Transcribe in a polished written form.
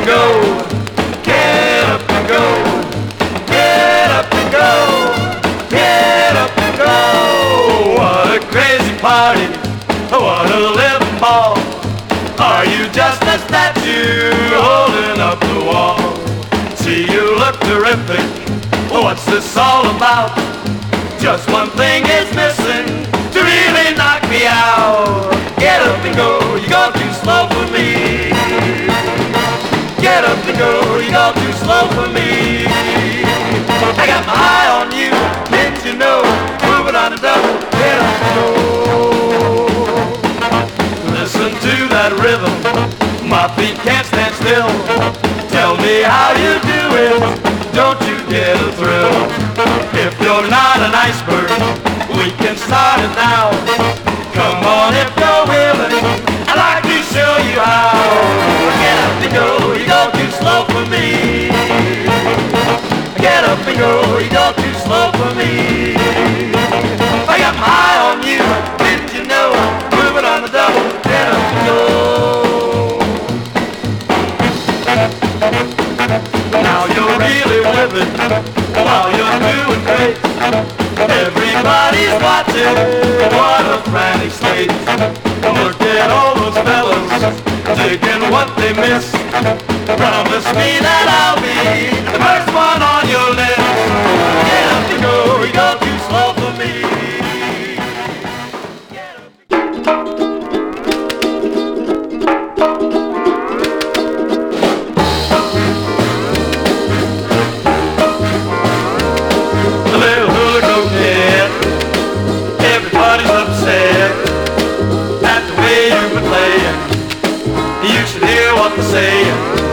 and go. Get up and go. Get up and go. Get up and go. What a crazy party. What a living ball. Are you just a statue holding up the wall? See, you look terrific. What's this all about? Just one thing is missing to really knock me out. Get up and go, you go too slow for me. Get up and go, you go too slow for me. I got my eye on you, didn't you know? Move it on the double, get up and go. Listen to that rhythm, my feet can't stand still. Tell me how you do it, don't you get a thrill? If you're not an iceberg, we can start it now. Come on if you're willing, I'd like to show you how. Get up and go, you go too slow for me. Get up and go, you go too slow for me. I got my eye on you, didn't you know? Move it on the double, get up and go. Now you're really with it, while you're doing great. Everybody's watching, what a frantic state. Look at all those fellas, taking what they miss. Promise me that I'll be the first one on your list. Get up and go, you go too slow for me. Everybody's upset at the way you've been playing. You should hear what they're saying.